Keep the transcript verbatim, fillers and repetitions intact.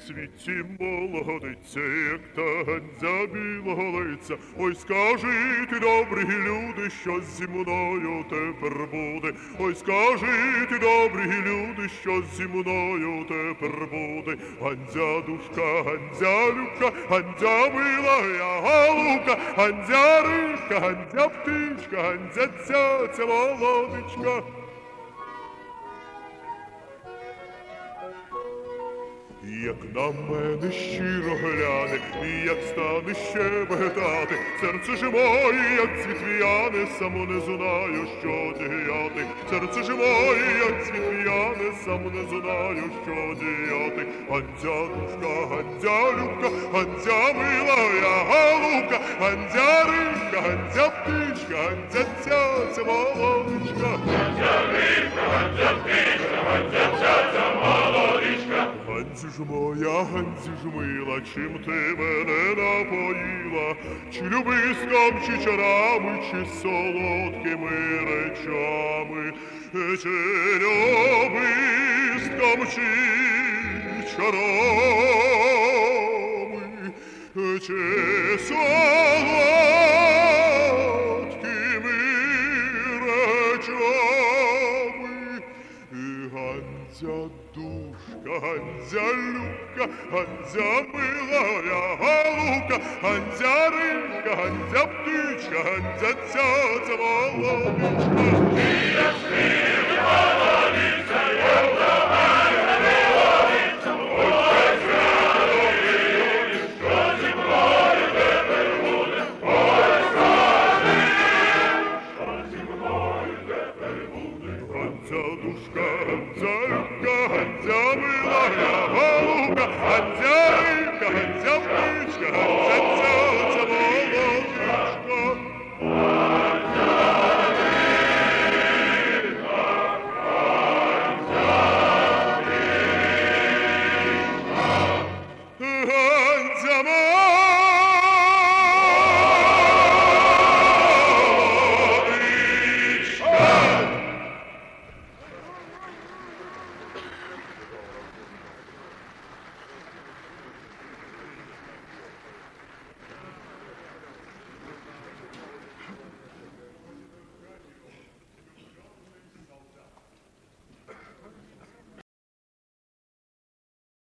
світі молодиця, як та Гандзя білого лиця. Ой, скажіть, добрі люди, що зі мною тепер буде. Ой, скажіть, добрі люди, що зі мною тепер буде. Гандзя душка, Гандзя любка, Гандзя мила я голубка, Гандзя рибка, Гандзя птичка, Гандзя цяця молодичка. Як на мене щиро гляне, і як стане щебетати, серце ж моє, як цвіт в'яне, само не знаю, що діяти. Серце ж моє, як цвіт в'яне, само не знаю, що діяти. Гандзя душка, Гандзя любка, Гандзя мила я голубка, Гандзя рибка, Гандзя птичка, Гандзя цяця молодичка. Гандзя рибка, Гандзя птичка, Гандзя цяця молодичка. Гандзю ж моя, Гандзю ж мила, чим ти мене напоїла? Чи любиском, чи чарами, чи солодкими речами? Чи любиском, чи чарами, чи солодкими речами? Гандзя душка, Гандзя любка, Гандзя мила я голубка, Гандзя рибка, Гандзя птичка, Гандзя цяця молодичка. Ти як спів молодиця, як до мене молодиця, ой, скажи, добрі люди, що зі мною тепер буде. Ой, скажи, що зі мною тепер буде. Гандзя душка, Гандзя любка, Гандзя мила я голубка, Гандзя